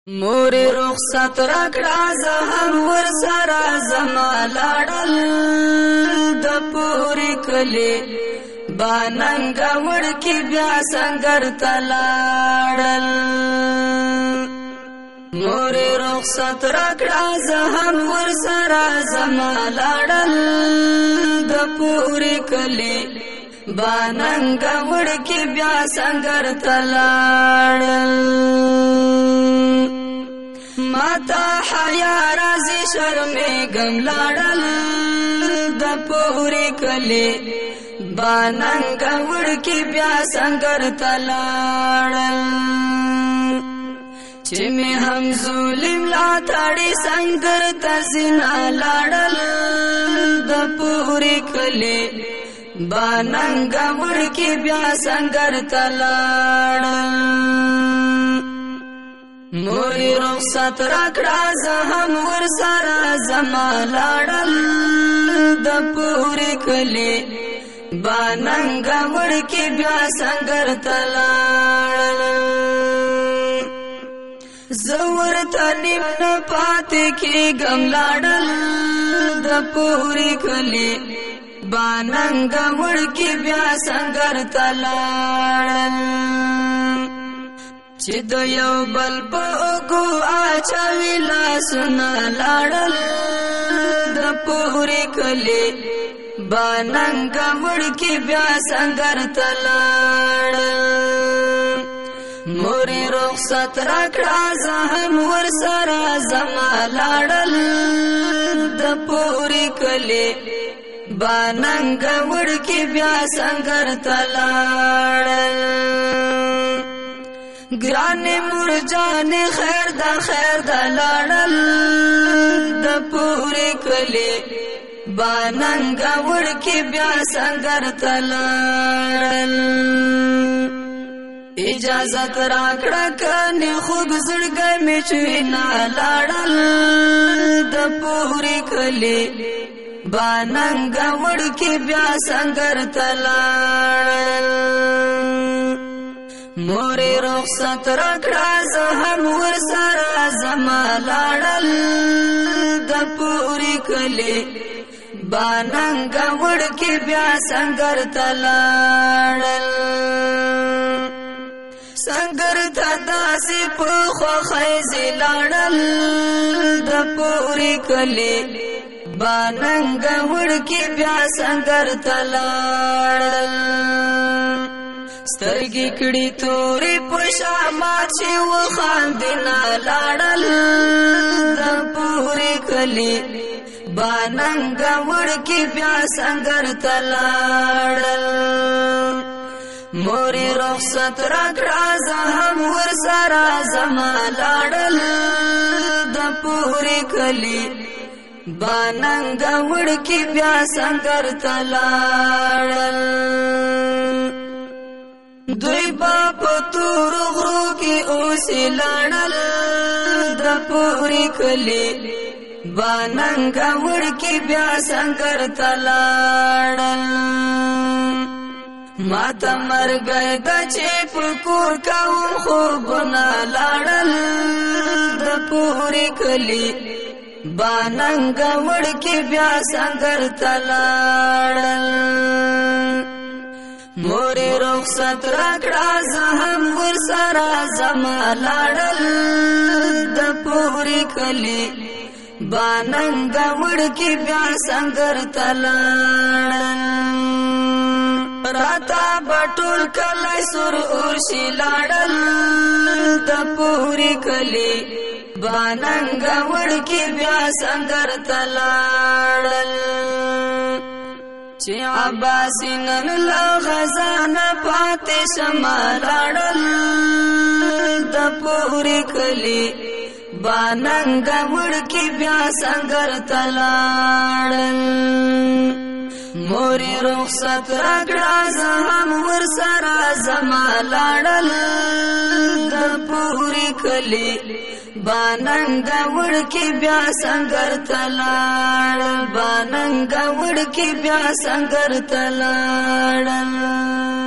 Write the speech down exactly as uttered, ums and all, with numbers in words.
مور رخصت راکړه زه هم ورسره زما لاړل د پورې کلي باننګه وړکي بیا سنگر ته لاړل مور رخصت راکړه زه هم ورسره زما لاړل د پورې کلي باننګه وړکي بیا سنگر ته لاړل ماتا حیا رازی شرمېږم لاړل د پورې کلي باننګه وړکي بیا سنگر ته لاړل چې مې هم ظلم لا تړي سنگر ته زنا لاړل د پورې کلي باننګه وړکي بیا سنگر ته لاړل مورې رخصت راکړه زه هم ورسره زما لاړل د پورې کلي باننګه وړکي بیا سنگر ته لاړل زه ورته نیم نه پاتې کېږم لاړل د پورې کلي باننګه وړکي بیا سنگر ته لاړل چې د یو بل په اوږو اچوي لاسونه لاړل د پورې کلي باننګه وړکي بیا سنگر ته لاړل مورې رخصت راکړه زه هم ورسره زما لاړل د پورې کلي باننګه وړکي بیا سنگر ته لاړل ګران مرجان خیر دا خیر دا لاړل د پورې کلي باننګه وړکي بیا سنگر ته لاړل اجازت راکړه کنه خوږ زړګی مې چې نه لاړل د پورې کلي باننګه وړکي بیا سنگر ته لاړل مورې رخصت راکړه زه هم ورسره زما لاړل د پورې کلي باننګه وړکي بیا سنگر ته لاړل سنگر ته داسې په خوښۍ زه لاړل د پورې کلي باننګه وړکي بیا سنگر ته لاړل سترګې کړي تورې په شامات چې وخاندنه لاړل د پورې کلي باننګه وړکي بیا سنگر ته لاړل مورې رخصت راکړه زه هم ورسره زما لاړل د پورې کلي باننګه وړکي بیا سنگر ته لاړل دوی با په تورو غرو کې اوسې لاړل د پورې کلي باننګه وړکي بیا سنگر ته لاړل ماته مرګی ده چې په کور کوم خوبونه لاړل د پورې کلي باننګه وړکي بیا سنگر ته لاړل مورې رخصت راکړه زه هم ورسره زما لاړل د پورې کلي باننګه وړکي بیا سنگر ته لاړل راته به ټول کلی سور اورشي لاړل د پورې کلي باننګه وړکي بیا سنگر ته لاړل چې عباسي نن له غزانه پاتې شمه لاړل د پورې کلي باننګه وړکي بیا سنگر ته لاړل مورې رخصت راکړه زه هم ورسره زما لاړل د پورې کلي باننګه وړکي بیا سنگر ته لاړل باننګه وړکي بیا سنگر ته لاړل